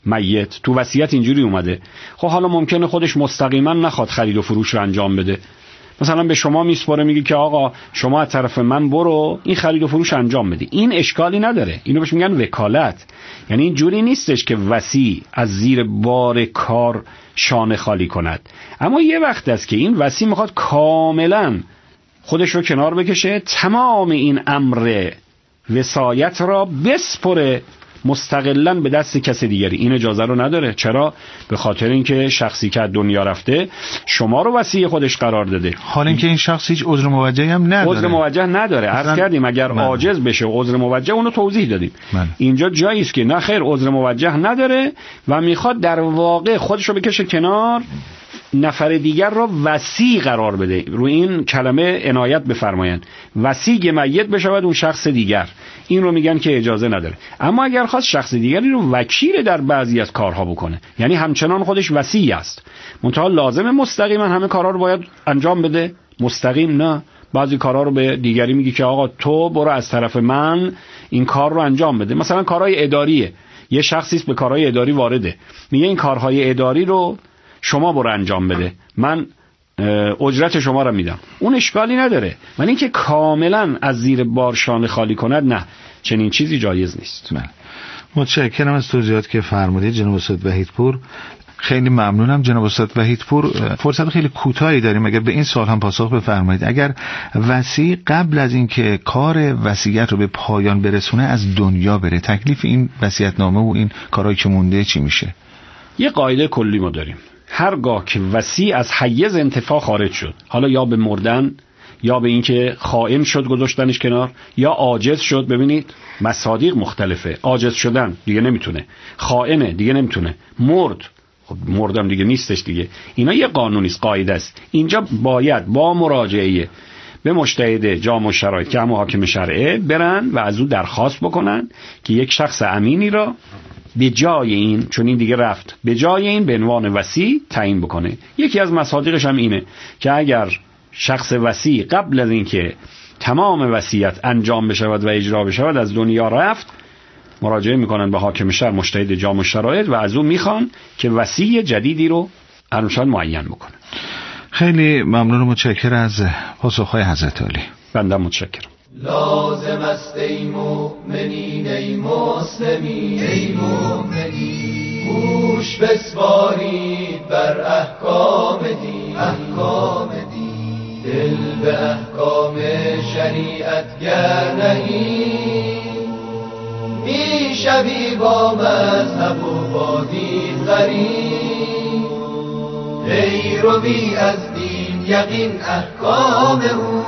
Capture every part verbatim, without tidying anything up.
میت. تو وصیت اینجوری اومده. خب حالا ممکنه خودش مستقیما نخواد خرید و فروش رو انجام بده، مثلا به شما میسپاره میگه که آقا شما از طرف من برو این خرید و فروش انجام بده. این اشکالی نداره، اینو بهش میگن وکالت. یعنی اینجوری نیستش که وصی از زیر بار کار شانه خالی کند، اما یه وقت است که این وصی میخواد کاملا خودش رو کنار بکشه، تمام این امر وصایت را بسپره مستقلاً به دست کس دیگری. این اجازه رو نداره. چرا؟ به خاطر اینکه شخصی که از دنیا رفته شما رو وصی خودش قرار داده، حالا اینکه این شخص هیچ عذر موجهی هم نداره. عذر موجه نداره. عرض کردیم اگر من. عاجز بشه عذر موجه اونو توضیح دادیم. من. اینجا جایی است که نه خیر عذر موجه نداره و میخواد در واقع خودش رو بکشه کنار، نفر دیگر را وصی قرار بده. روی این کلمه عنایت بفرمایند. وصی میت بشود اون شخص دیگر، این رو میگن که اجازه نداره. اما اگر خواست شخص دیگری رو وکیل در بعضی از کارها بکنه، یعنی همچنان خودش وصی است، منتها لازم مستقیما همه کارها رو باید انجام بده؟ مستقیم نه. بعضی کارها رو به دیگری میگی که آقا تو برو از طرف من این کار رو انجام بده. مثلا کارهای اداریه، یه شخصی است به کارهای اداری وارده، میگه این کارهای اداری رو شما برو انجام بده، من اجرت شما رو میدم. اون اشکالی نداره، ولی اینکه کاملا از زیر بار شانه خالی کند نه، چنین چیزی جایز نیست. من متشکرم از توضیحات که فرمودید جناب استاد وحیدپور. خیلی ممنونم جناب استاد وحیدپور. فرصت خیلی کوتاهی داریم، اگر به این سوال هم پاسخ بفرمایید. اگر وصی قبل از اینکه کار وصیت رو به پایان برسونه از دنیا بره، تکلیف این وصیت‌نامه و این کارهایی که مونده چی میشه؟ یه قاعده کلی ما داریم. هرگاه که وصی از حیز انتفاع خارج شد، حالا یا به مردن یا به اینکه خائن شد گذاشتنش کنار، یا عاجز شد. ببینید مصادیق مختلفه. عاجز شدن دیگه نمیتونه، خائنه دیگه نمیتونه، مرد خب مردم دیگه نیستش دیگه. اینا یه قانونی است، قاعده است. اینجا باید با مراجعه به مجتهد جامع الشرایط که هم حاکم شرعه برن و از او درخواست بکنن که یک شخص امینی را به جای این، چون این دیگه رفت، به جای این به عنوان وصی تعیین بکنه. یکی از مصادیقش هم اینه که اگر شخص وصی قبل از اینکه تمام وصیت انجام بشود و اجرا بشود از دنیا رفت، مراجعه میکنن به حاکم شرع مجتهد جامع الشرایط و از اون میخوان که وصی جدیدی رو ارشاد معین بکنه. خیلی ممنون و متشکر از پاسخهای حضرت عالی. بنده متشکرم. لازم است ای مؤمنین ای مسلمین ای مؤمنین گوش بسپارید بر احکام دین احکام دین دل به احکام شریعت گر نهی میشوی با مذهب و با دین غریب ای روی از دین یقین احکام او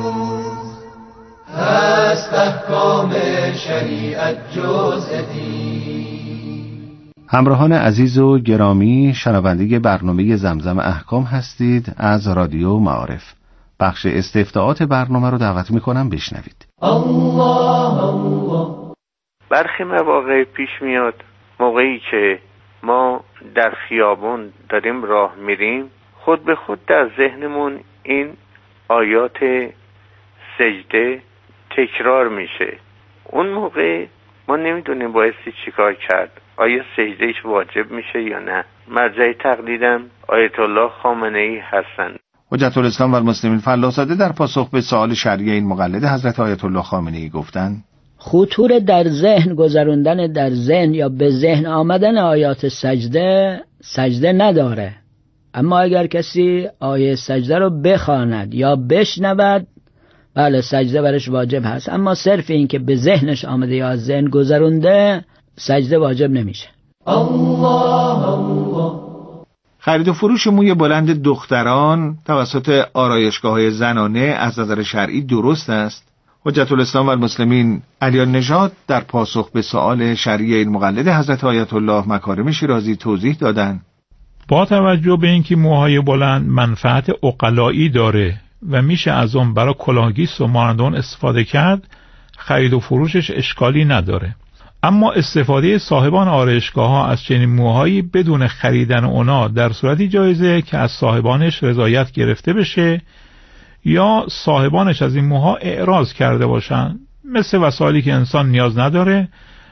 هست احکام شریعت جزء دین. همراهان عزیز و گرامی، شنونده برنامه زمزم احکام هستید از رادیو معارف. بخش استفتاءات برنامه رو دعوت میکنم بشنوید. الله الله. برخی مواقع پیش میاد موقعی که ما در خیابون داریم راه میریم، خود به خود در ذهنمون این آیات سجده تکرار میشه. اون موقع ما نمیدونیم بایستی چیکار کرد، آیا سجدهش واجب میشه یا نه. مرجع تقلیدم آیت الله خامنه ای هستند. حجت الاسلام و المسلمین فلاح‌زاده در پاسخ به سوال شرعی این مقلد حضرت آیت الله خامنه ای گفتند خطور در ذهن گذروندن در ذهن یا به ذهن آمدن آیات سجده سجده نداره، اما اگر کسی آیه سجده رو بخواند یا بشنود بله سجده برش واجب هست، اما صرف این که به ذهنش آمده یا از ذهن گذرونده سجده واجب نمیشه. الله الله. خرید و فروش موی بلند دختران توسط آرایشگاه‌های زنانه از نظر شرعی درست است؟ حجت الاسلام و المسلمین علی نژاد در پاسخ به سؤال شرعی این مقلد حضرت آیت الله مکارم شیرازی توضیح دادند با توجه به اینکه موهای بلند منفعت عقلایی داره و میشه از اون برای کلاهگیس و مانند اون استفاده کرد، خرید و فروشش اشکالی نداره. اما استفاده صاحبان آرایشگاه ها از چنین موهایی بدون خریدن اونا در صورتی جایزه که از صاحبانش رضایت گرفته بشه یا صاحبانش از این موها اعراض کرده باشن، مثل وسایلی که انسان نیاز نداره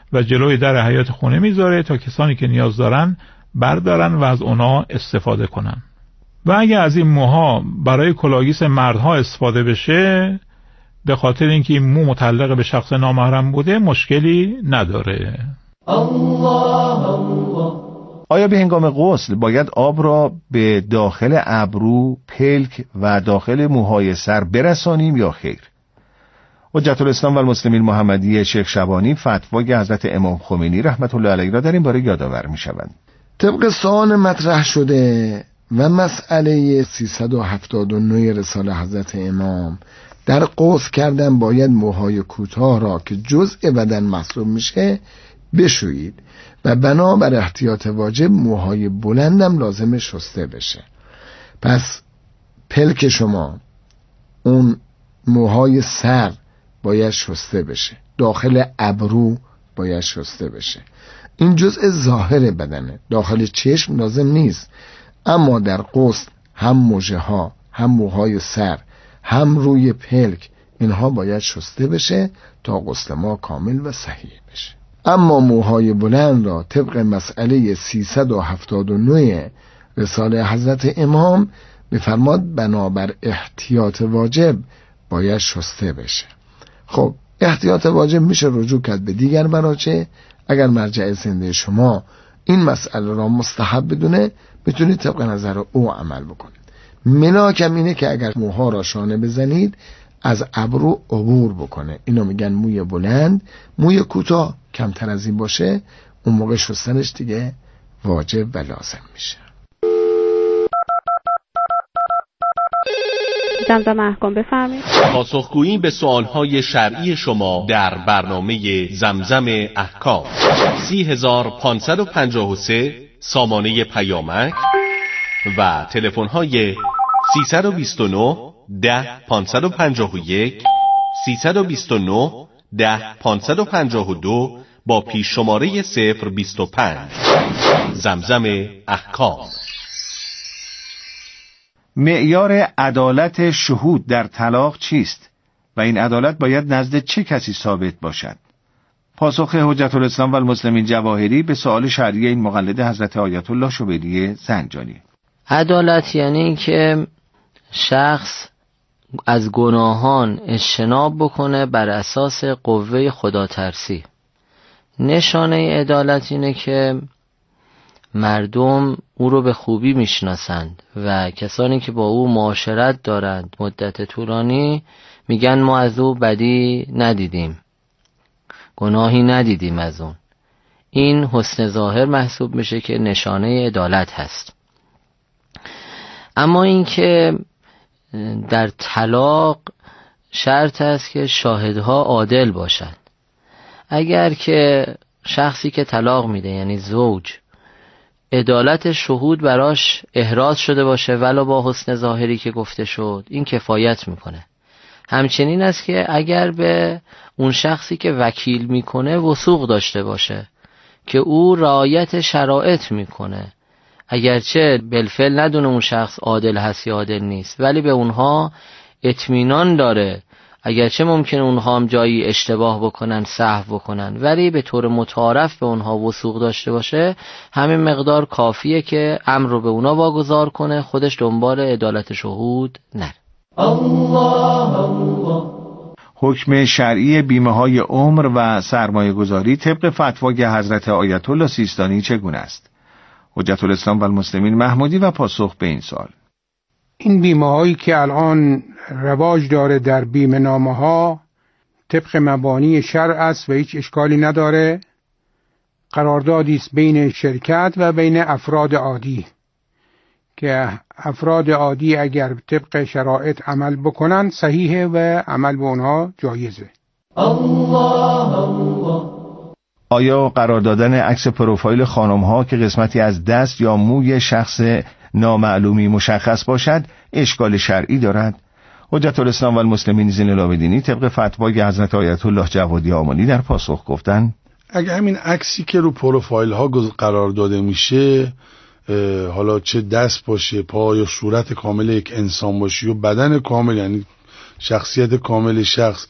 و جلوی در حیاط خونه میذاره تا کسانی که نیاز دارن بردارن و از اونا استفاده کنن. و اگه از این موها برای کلاگیس مردها استفاده بشه، به خاطر اینکه این مو متعلق به شخص نامحرم بوده، مشکلی نداره. الله الله. آیا به هنگام غسل باید آب را به داخل ابرو، پلک و داخل موهای سر برسانیم یا خیر؟ حجت الاسلام و المسلمین محمدی شیخ شبانی فتوای حضرت امام خمینی رحمت الله علیه را در این باره یادآور می‌شوند. طبق سوال مطرح شده و مسئله سیصد و هفتاد و نه رساله حضرت امام در غسل کردن باید موهای کوتاه را که جزء بدن محسوب میشه بشویید و بنابر احتیاط واجب موهای بلندم لازم شسته بشه. پس پلک شما، اون موهای سر باید شسته بشه، داخل ابرو باید شسته بشه. این جزء ظاهر بدنه، داخل چشم لازم نیست. اما در غسل هم موجه ها، هم موهای سر، هم روی پلک، اینها باید شسته بشه تا غسل ما کامل و صحیح بشه. اما موهای بلند را طبق مسئله سیصد و هفتاد و نه رساله حضرت امام می‌فرماد بنابر احتیاط واجب باید شسته بشه. خب احتیاط واجب میشه رجوع کرد به دیگر مراجع. اگر مرجع زنده شما این مسئله را مستحب بدونه، میتونید طبق نظر او عمل بکنید. ملاکم اینه که اگر موها را شانه بزنید از ابرو عبور بکنه. اینو میگن موی بلند. موی کوتاه کمتر از این باشه، اون موقع شستنش دیگه واجب و لازم میشه. زمزم احکام بفرمایید. پاسخگویی به سوالهای شرعی شما در برنامه زمزم احکام. سی هزار پانصد و پنجاه و سه سامانه پیامک و تلفن‌های سیصد و بیست و نه ده پانصد و پنجاه و یک، سیصد و بیست و نه ده پانصد و پنجاه و دو با پیش شماره صفر بیست و پنج. زمزم احکام. معیار عدالت شهود در طلاق چیست و این عدالت باید نزد چه کسی ثابت باشد؟ پاسخ حجت الاسلام و المسلمین جواهری به سوال شرعی این مقلد حضرت آیت الله شبیلی زنجانی. عدالت یعنی که شخص از گناهان اجتناب بکنه بر اساس قوه خداترسی. نشانه عدالت اینه که مردم او رو به خوبی میشناسند و کسانی که با او معاشرت دارند مدت طولانی میگن ما از او بدی ندیدیم، گناهی ندیدیم از اون. این حسن ظاهر محسوب میشه که نشانه عدالت هست. اما این که در طلاق شرط است که شاهدها عادل باشند. اگر که شخصی که طلاق میده یعنی زوج عدالت شهود براش احراز شده باشه ولو با حسن ظاهری که گفته شد، این کفایت میکنه. همچنین است که اگر به اون شخصی که وکیل میکنه وثوق داشته باشه که او رعایت شرایط میکنه، اگرچه بالفعل ندونه اون شخص عادل هست یا عادل نیست، ولی به اونها اطمینان داره، اگرچه ممکنه اونها هم جایی اشتباه بکنن، سهو بکنن، ولی به طور متعارف به اونها وثوق داشته باشه، همین مقدار کافیه که امر رو به اونها واگذار کنه، خودش دنبال عدالت شهود نره. الله الله. حکم شرعی بیمه های عمر و سرمایه گذاری طبق فتوای حضرت آیت الله سیستانی چگونه است؟ حجت الاسلام و المسلمین محمودی و پاسخ به این سوال. این بیمه هایی که الان رواج داره در بیمه نامه ها طبق مبانی شرع است و هیچ اشکالی نداره. قراردادی است بین شرکت و بین افراد عادی که افراد عادی اگر طبق شرایط عمل بکنن صحیحه و عمل به اونها جایزه. الله الله. آیا قرار دادن عکس پروفایل خانم ها که قسمتی از دست یا موی شخص نامعلومی مشخص باشد اشکال شرعی دارد؟ حجت الاسلام و المسلمین زین العابدینی طبق فتوای حضرت آیت الله جوادی آملی در پاسخ گفتن اگر همین عکسی که رو پروفایل ها قرار داده میشه، حالا چه دست باشه، پا یا صورت کامل یک انسان باشه یا بدن کامل، یعنی شخصیت کامل شخص،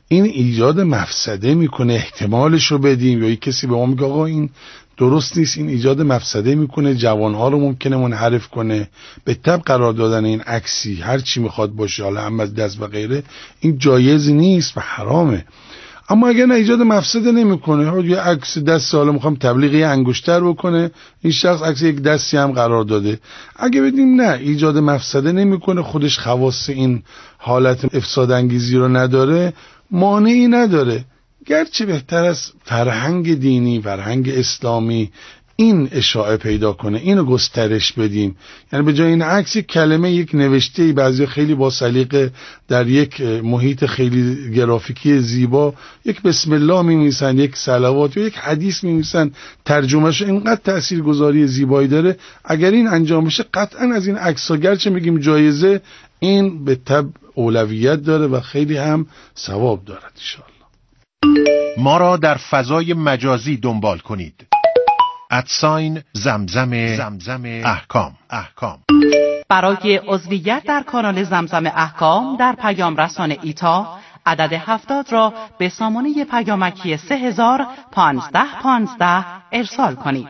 این ایجاد مفسده میکنه، احتمالش رو بدیم، یا یک کسی به ما میگه آقا این درست نیست، این ایجاد مفسده میکنه، جوانها رو ممکنه منحرف کنه. به طب قرار دادن این عکسی هر چی میخواد باشه، حالا هم از دست و غیره، این جایز نیست و حرامه. اما اگر نه ایجاد مفسده نمیکنه، یه عکس دست حالا میخوام تبلیغی انگشتر بکنه، این شخص عکس یک دستی هم قرار داده، اگه بدیم نه ایجاد مفسده نمیکنه، خودش خواص این حالت افساد انگیزی رو نداره، مانعی نداره. گرچه بهتر از فرهنگ دینی، فرهنگ اسلامی این اشاعه پیدا کنه، اینو گسترش بدیم. یعنی به جای این عکس یک کلمه، یک نوشته، بعضی خیلی با سلیقه در یک محیط خیلی گرافیکی زیبا یک بسم الله می‌نویسن، یک صلوات یا یک حدیث می‌نویسن، ترجمهش اینقدر تاثیرگذاری زیبایی داره. اگر این انجام بشه قطعا از این عکس‌ها گرچه میگیم جایزه، این به تبع اولویت داره و خیلی هم ثواب دارد ان شاء الله. ما را در فضای مجازی دنبال کنید. ادساین زمزم زمزم احکام احکام. برای عضویت در کانال زمزم احکام در پیام رسان ایتا عدد هفتاد را به سامانه پیامکی سه هزار پانزده پانزده ارسال کنید.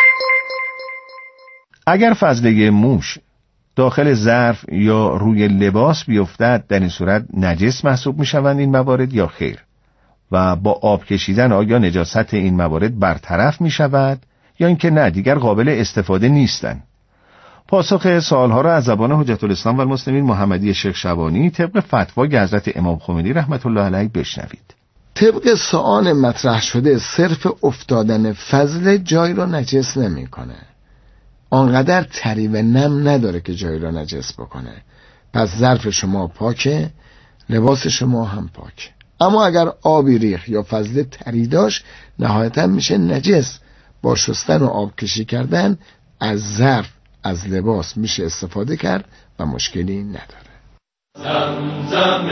اگر فضله موش داخل ظرف یا روی لباس بیفتد، در این صورت نجس محسوب می شوند این موارد یا خیر؟ و با آب کشیدن آیا نجاست این موارد برطرف می شود یا اینکه نه دیگر قابل استفاده نیستند؟ پاسخ سوالها را از زبان حجت الاسلام و المسلمین محمدی شیخ شبانی طبق فتوای حضرت امام خمینی رحمت الله علیه بشنوید. طبق سؤال مطرح شده، صرف افتادن فضل جای را نجس نمی‌کنه. آنقدر تری و نم نداره که جای را نجس بکنه. پس ظرف شما پاکه، لباس شما هم پاکه. اما اگر آبی ریخ یا فضل تری داشت، نهایتا میشه نجس. با شستن و آب کشی کردن از ظرف، از لباس میشه استفاده کرد و مشکلی نداره. زمزم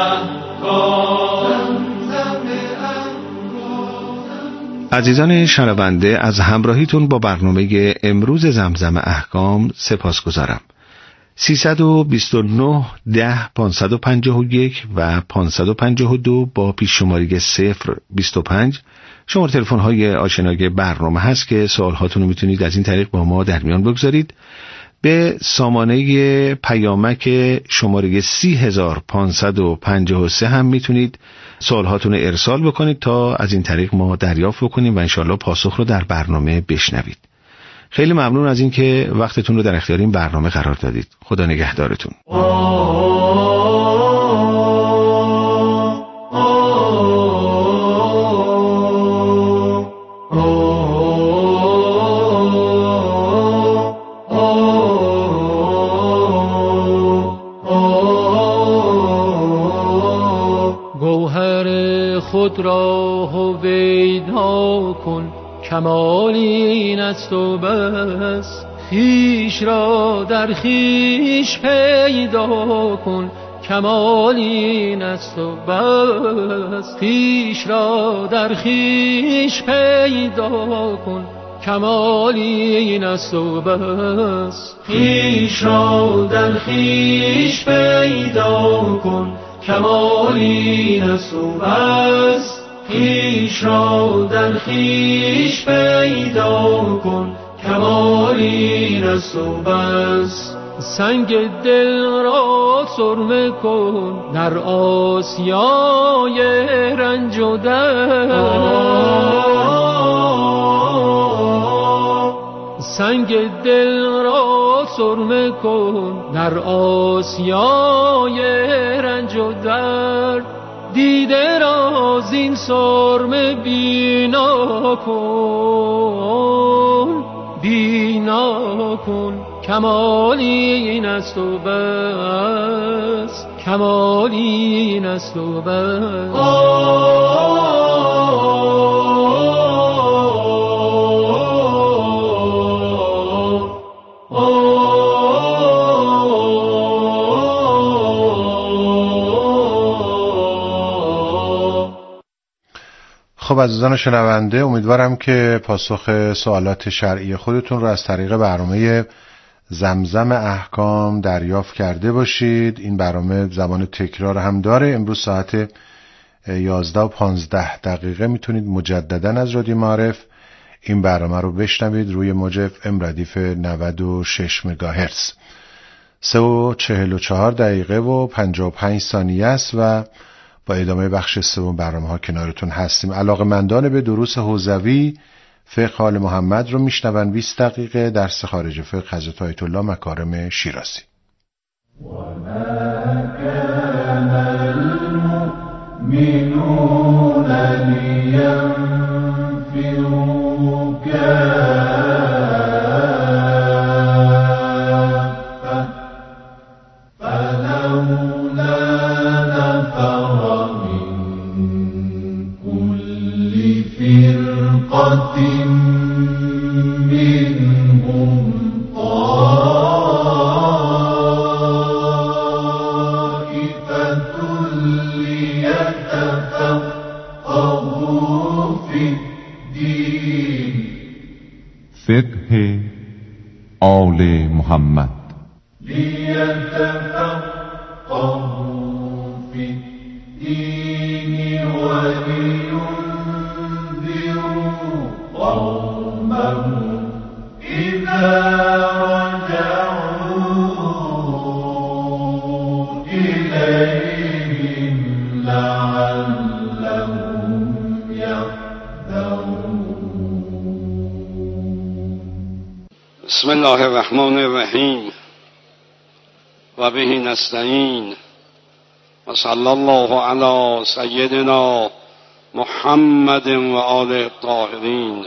احکام. عزیزان شنونده، از همراهیتون با برنامه امروز زمزم احکام سپاسگزارم. سیصد و بیست و نه ده پانصد و پنجاه و یک و پانصد و پنجاه و دو با پیش شماره صفر بیست و پنج شماره تلفن های آشنای برنامه هست که سوال هاتون رو میتونید از این طریق با ما در میان بگذارید. به سامانه پیامک شماره سی هزار پانصد و پنجاه و سه هم میتونید سوال هاتون رو ارسال بکنید تا از این طریق ما دریافت بکنیم و انشالله پاسخ رو در برنامه بشنوید. خیلی ممنون از این که وقتتون رو در اختیار این برنامه قرار دادید. خدا نگهدارتون. گوهر خود را هویدا کن، کمال این است و بس. خویش را در خویش پیدا کن، کمال این است و بس. خویش را در خویش پیدا کن، کمال این است و بس. خویش را در خویش پیدا کن، کمال این است و بس. خویش را در خویش پیدا کن، کمال این است و بس. سنگ دل را سرمه کن در آسیای رنج و درد. سنگ دل را سرمه کن در آسیای رنج و درد. دیده را زین سرمه بینا کن، بینا کن، کمال این است و بس. کمال این است و بس. خب عزیزان شنونده، امیدوارم که پاسخ سوالات شرعی خودتون رو از طریق برنامه زمزم احکام دریافت کرده باشید. این برنامه زبان تکرار هم داره. امروز ساعت یازده و پانزده دقیقه میتونید مجددا از رادیو معارف این برنامه رو بشنوید روی موج اف ام ردیف نود و شش مگاهرتز. سه و چهل و چهار دقیقه و پنجاه و پنج ثانیه است و با ادامه بخش سوم برنامه ها کنارتون هستیم. علاقه‌مندان به دروس حوزوی فقه آل محمد رو میشنون. بیست دقیقه درس خارج فقه حضرت آیت الله مکارم شیرازی. المؤمنون لينفروا كافة فلولا نفر من كل فرقة منهم فقه آل محمد ليتفقهوا في الدين ولينذروا قومهم إذا رجعوا إليهم لعلهم يحذرون. بسم الله الرحمن الرحیم و به نستعین و صلی الله علی سیدنا محمد و آله الطاهرین.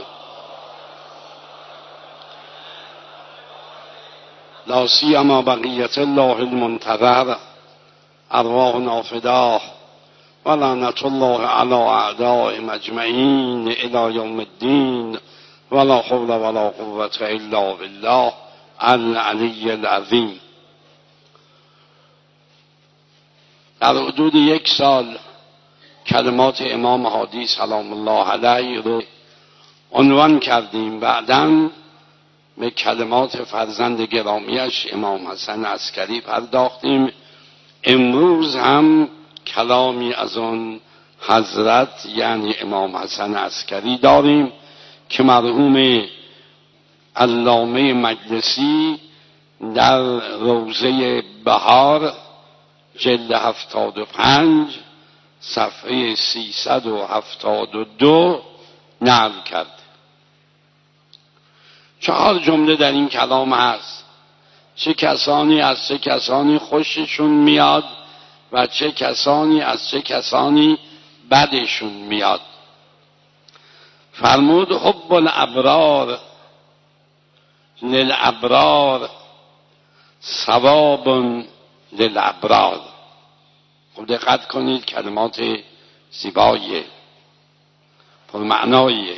لا سیما بقیت الله المنتظر ارواحنا فداه و لعنت الله علی اعدائهم اجمعین الی یوم الدین ولا حول ولا قوة الا بالله العلی العظیم. در حدود یک سال کلمات امام هادی سلام الله علیه رو عنوان کردیم. بعداً به کلمات فرزند گرامیش امام حسن عسکری پرداختیم. امروز هم کلامی از آن حضرت یعنی امام حسن عسکری داریم که مرحوم علامه مجلسی در روضه بهار جلد هفتاد و پنج صفحه سیصد و هفتاد و دو نقل کرد. چهار جمله در این کلام هست. چه کسانی از چه کسانی خوششون میاد و چه کسانی از چه کسانی بدشون میاد. فرمود حب الابرار للابرار ثواب للابرار. خب دقت کنید، کلمات زیباییه، پرمعناییه.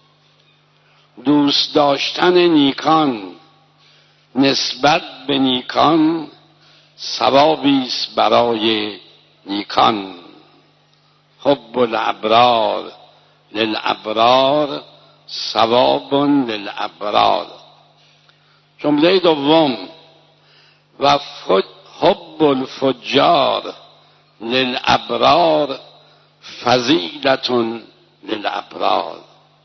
دوست داشتن نیکان نسبت به نیکان ثوابی است برای نیکان. حب الابرار للابرار ثواب للابرار. جمله دوم و حب الفجار للابرار فضیلت للابرار.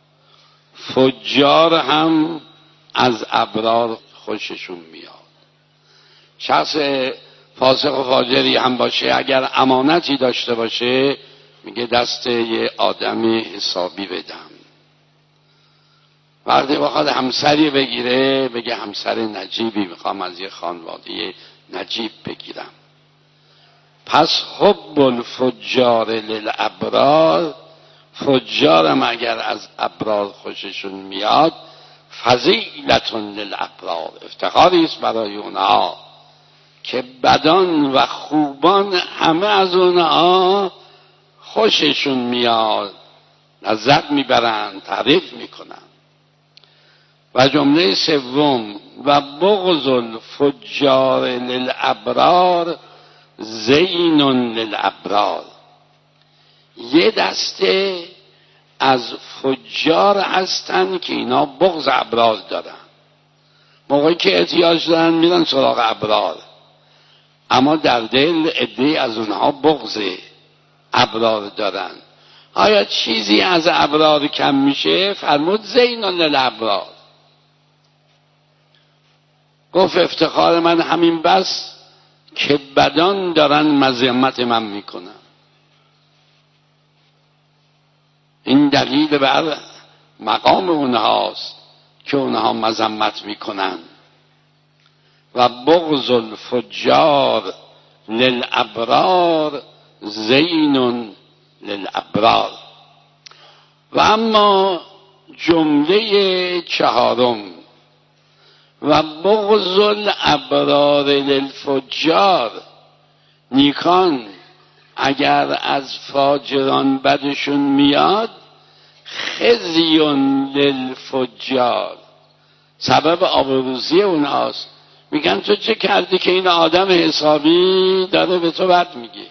فجار هم از ابرار خوششون میاد. شخص فاسق و فاجری هم باشه، اگر امانتی داشته باشه میگه دست یه آدم حسابی بدم. وقتی بخواد همسری بگیره بگه همسر نجیبی میخوام از یه خانواده نجیب بگیرم. پس حب الفجار للابرار، فجارم اگر از ابرار خوششون میاد فضیلت للابرار، افتخاری است برای اونها که بدان و خوبان همه از اونها خوششون میاد، لذت میبرن، تعریف میکنن. و جمله سوم و بغض الفجار للابرار زین للابرار. یه دسته از فجار هستن که اینا بغض ابرار دارن، موقعی که احتیاج دارن میرن سراغ ابرار، اما در دل عده‌ای از اونها بغضه. ابرار دارن. آیا چیزی از ابرار کم میشه؟ فرمود زین للابرار. گفت افتخار من همین بس که بدان دارن مذمت من میکنن. این دلیل بر مقام اونهاست که اونها مذمت میکنن. و بغض الفجار للابرار زین للابرار. و اما جمله چهارم و بغض الابرار للفجار، نیکان اگر از فاجران بدشون میاد خزی للفجار، سبب آبروزی اونهاست. میگن تو چه کردی که این آدم حسابی داره به تو بد میگه؟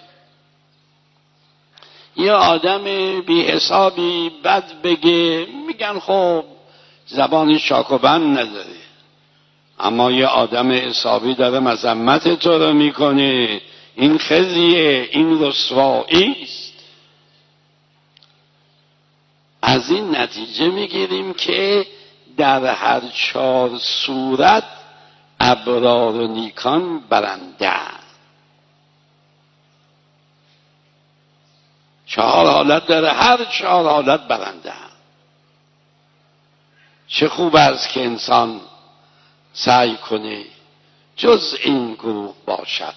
یه آدم بی حسابی بد بگه میگن خب زبان شاک و بند نداره، اما یه آدم حسابی داره مذمت تو رو میکنه، این خزیه، این رسوایی است. از این نتیجه میگیریم که در هر چهار صورت ابرار و نیکان برنده. چهار حالت داره، هر چهار حالت برنده. چه خوب است که انسان سعی کنه جز این گروه باشد.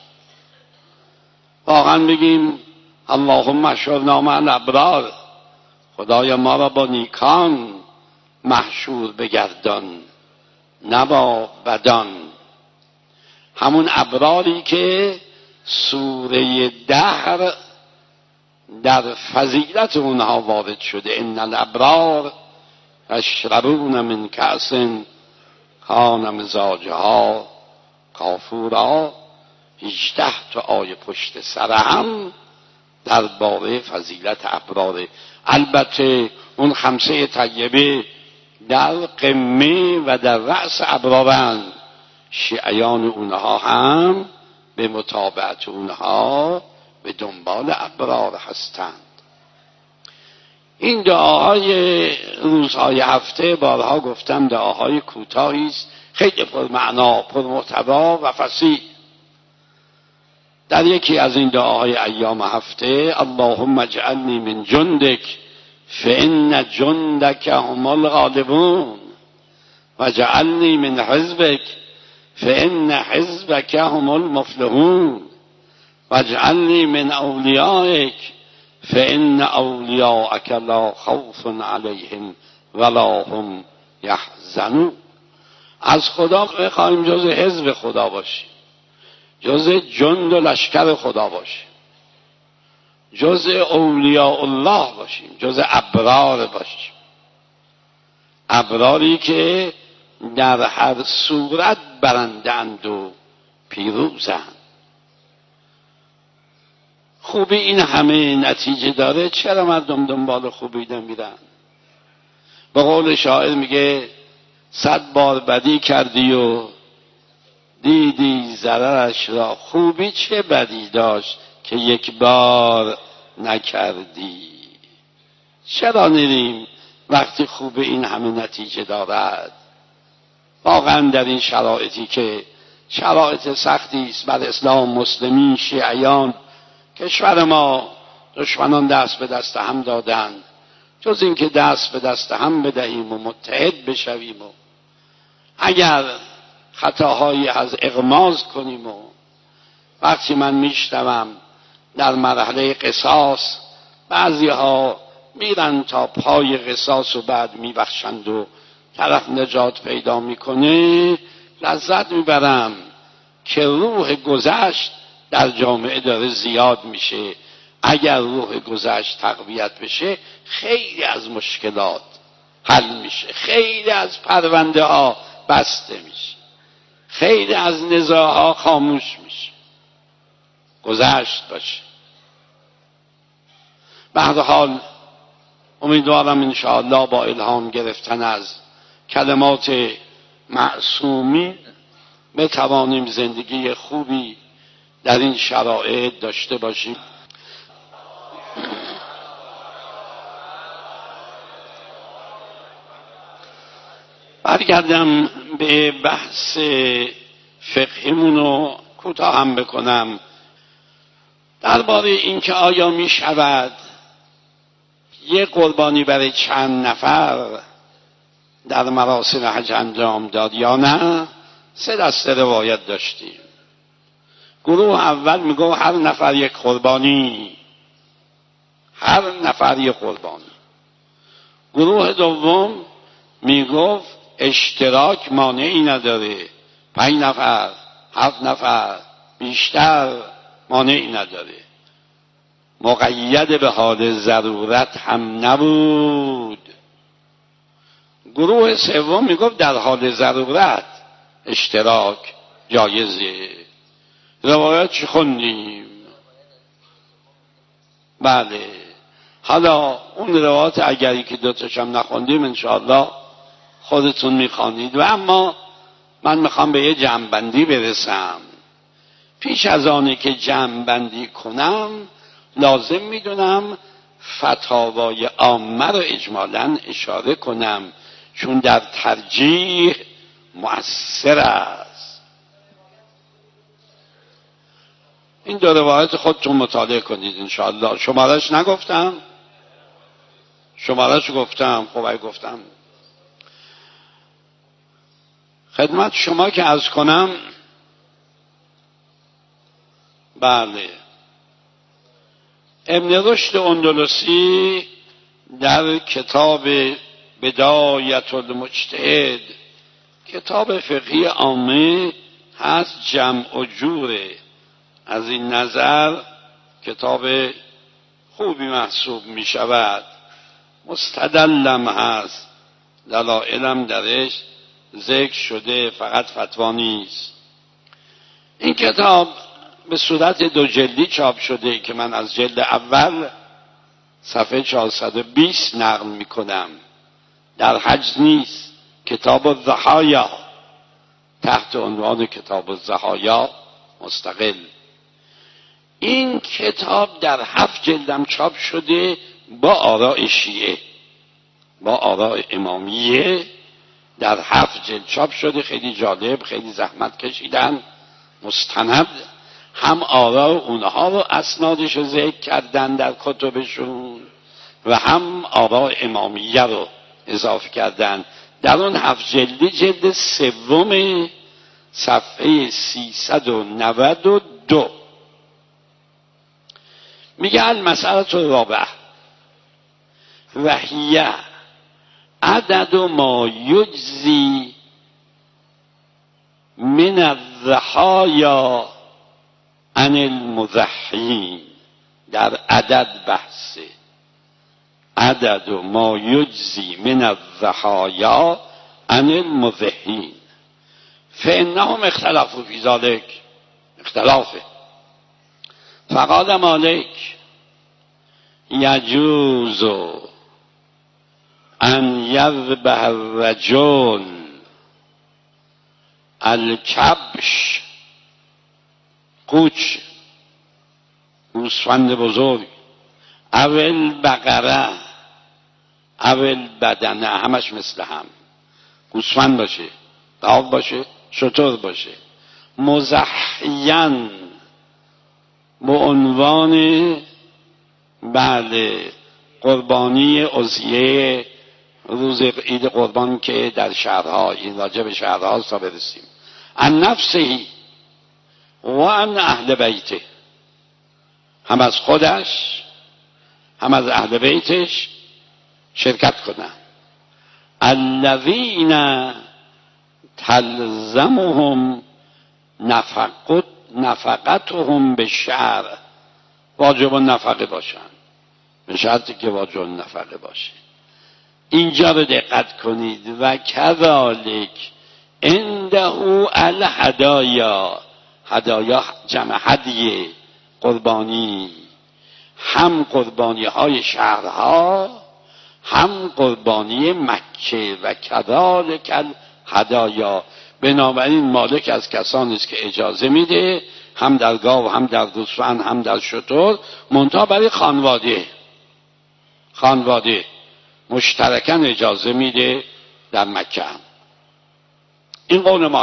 واقعا بگیم اللهم اشرنا مع الابرار، خدایا ما را با نیکان محشور بگردان نه با بدان. همون ابراری که سوره دهر در فضیلت اونها وارد شده، ان الابرار یشربون من کأس کان مزاجها کافورا. هجده تا آیه پشت سر هم درباره فضیلت ابرار. البته اون خمسه طیبه در قمه و در رأس ابرارند، شیعیان اونها هم به متابعت اونها به دنبال ابرار هستند. این دعاهای روزهای هفته بارها گفتم دعاهای کوتاهی است، خیلی پرمعنا، پرمحتوا و فصیح. در یکی از این دعاهای ایام هفته اللهم اجعلنی من جندک فإن جندک هم الغالبون و جعلنی من حزبک فإن حزبک هم المفلحون و اجعلنی من اولیائک فإن اولیاءک لا خوف علیهم ولا هم یحزنون. از خدا بخواهیم جز حزب خدا باشیم، جز جند و لشکر خدا باشیم، جز اولیاء الله باشیم، جز ابرار باشیم. ابراری که در هر صورت برندند و پیروزند. خوبی این همه نتیجه داره، چرا مردم دنبال خوبی نمیرن؟ به قول شاعر میگه صد بار بدی کردی و دیدی ضررش را، خوبی چه بدی داشت که یک بار نکردی؟ چرا نریم وقتی خوب این همه نتیجه دارد؟ واقعا در این شرایطی که شرایط سختی است بر اسلام، مسلمین، شیعیان، کشور ما دشمنان دست به دست هم دادند، جز این که دست به دست هم بدهیم و متحد بشویم و اگر خطاهایی از اغماض کنیم. و وقتی من میشنوم در مرحله قصاص بعضی ها میرن تا پای قصاص و بعد میبخشند و طرف نجات پیدا میکنه، لذت میبرم که روح گذشت در جامعه داره زیاد میشه. اگر روح گذشت تقویت بشه خیلی از مشکلات حل میشه، خیلی از پرونده ها بسته میشه، خیلی از نزاعها خاموش میشه. گذشت باشه. به هر حال امیدوارم انشاءالله با الهام گرفتن از کلمات معصومی بتوانیم زندگی خوبی در این شرایط داشته باشیم. برگردم به بحث فقهیمون رو کوتاه هم بکنم درباره اینکه آیا می شود یک قربانی برای چند نفر در مراسم حج انجام داد یا نه. سه دسته روایت داشتیم. گروه اول میگه هر نفر یک قربانی، هر نفر یک قربانی. گروه دوم میگفت اشتراک مانعی نداره، پنج نفر، هفت نفر، بیشتر مانعی نداره. مقید به حال ضرورت هم نبود. گروه سوم میگفت در حال ضرورت اشتراک جایزه. روایت چی خوندیم؟ بله. حالا اون روایت اگری که دوتاش هم نخوندیم انشاءالله خودتون میخوانید. و اما من میخوام به یه جمع‌بندی برسم. پیش از آنه که جمع‌بندی کنم لازم میدونم فتاوای عامه رو اجمالاً اشاره کنم، چون در ترجیح مؤثر است. این دو روایت خودتون مطالعه کنید انشاءالله. شمارش نگفتم؟ شمارش گفتم. خب اگه گفتم خدمت شما که عرض کنم. بله. ابن رشد اندلسی در کتاب بدایت المجتهد، کتاب فقهی عامه هست، جمع و جوره. از این نظر کتاب خوبی محسوب می شود. مستدلم هست، دلائلم درش ذکر شده، فقط فتوا نیست. این کتاب به صورت دو جلدی چاپ شده که من از جلد اول صفحه چهارصد و بیست نقل می کنم. در حج نیست، کتاب الضحایا، تحت عنوان کتاب الضحایا مستقل. این کتاب در هفت جلدم چاپ شده با آراء شیعه، با آراء امامیه در هفت جلد چاپ شده. خیلی جالب، خیلی زحمت کشیدن، مستند. هم آراء اونها رو اسنادش رو ذکر کردن در کتبشون و هم آراء امامیه رو اضافه کردن. در اون هفت جلدی جلد سوم صفحه سیصد و نود و دو میگه المسألة الرابعه و هی عدد ما یجزی من الضحایا عن المضحین. در عدد بحثه، عدد ما یجزی من الضحایا عن المضحین فانهم اختلفوا فی ذلک. اختلافه. فقال مالک یجوز ان یذبح الرجل الکبش، قوچ، گوسفند بزرگ، اول بقره، اول بدنه، همش مثل هم، گوسفند باشه، گاو باشه، شتر باشه، مزحین به عنوان بله قربانی عضیه روز عید قربان که در شهرها، این راجع به شهرها تا برسیم، ان نفسهی و ان اهل بیته، هم از خودش هم از اهل بیتش شرکت کنن. الذین تلزمهم نفقت نفقتهم به شرع، واجب نفقه باشن، به شرطی که واجب نفقه باشه. اینجا رو دقت کنید. و کذالک عنده الهدایا، هدایا جمع هدیه، قربانی، هم قربانی های شهرها هم قربانی مکه. و کذالک الهدایا، بنابراین مالک از کسانی است که اجازه میده هم در گاو هم در گوسفند هم در شتر، منتها برای خانواده خانواده مشترکاً اجازه میده در مکه هم. این قول ما